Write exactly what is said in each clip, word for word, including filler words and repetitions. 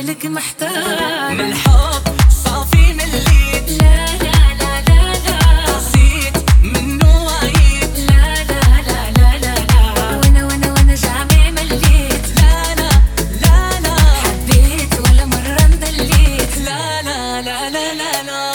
لك محتاج من الحب صافي مليت، لا لا لا لا لا قصيت منه وعيت، لا لا لا لا لا لا وانا وانا وانا جامع مليت، لا لا لا لا حبيت ولا مرة مدليت، لا لا لا لا لا لا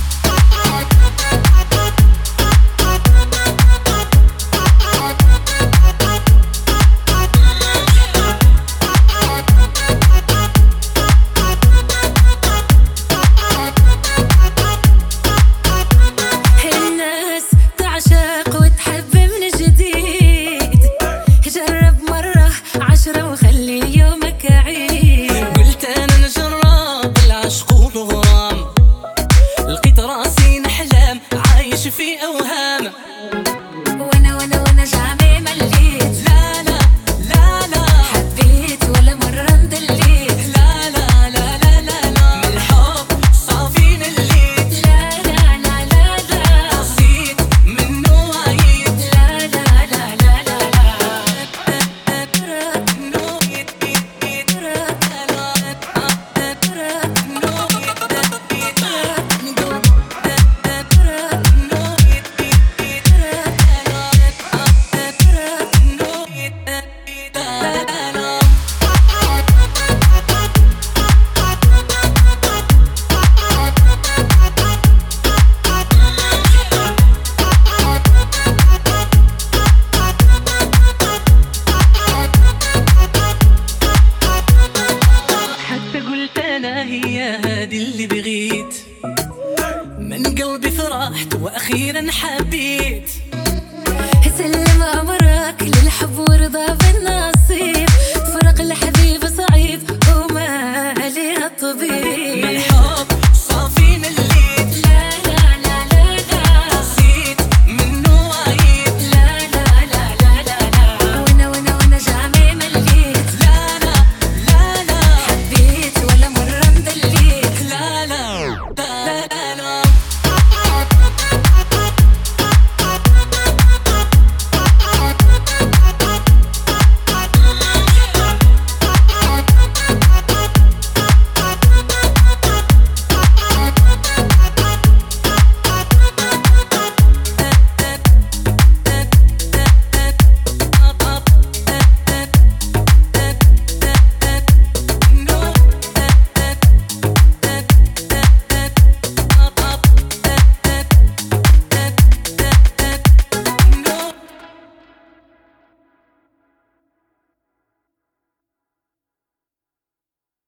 الناس تعشق وتحب من جديد، جرب مرة عشرة وخلي يومك عيد. قلت انا نجرب العشق والغرام، لقيت راسي نحلم عايش في اوهام، وانا وانا وانا جامع مليت، لا لا لا لا حبيت ولا مرة مدليت، لا لا لا لا لا لا من الحب صافي مليت، لا لا لا لا لا قصيت منه وعيت، لا لا لا لا لا حتى قلت انا هي هادي اللي بغيت، من قلبي فرحت واخيرا حبيت، سلم امرك للحب ورضا بالنصيب،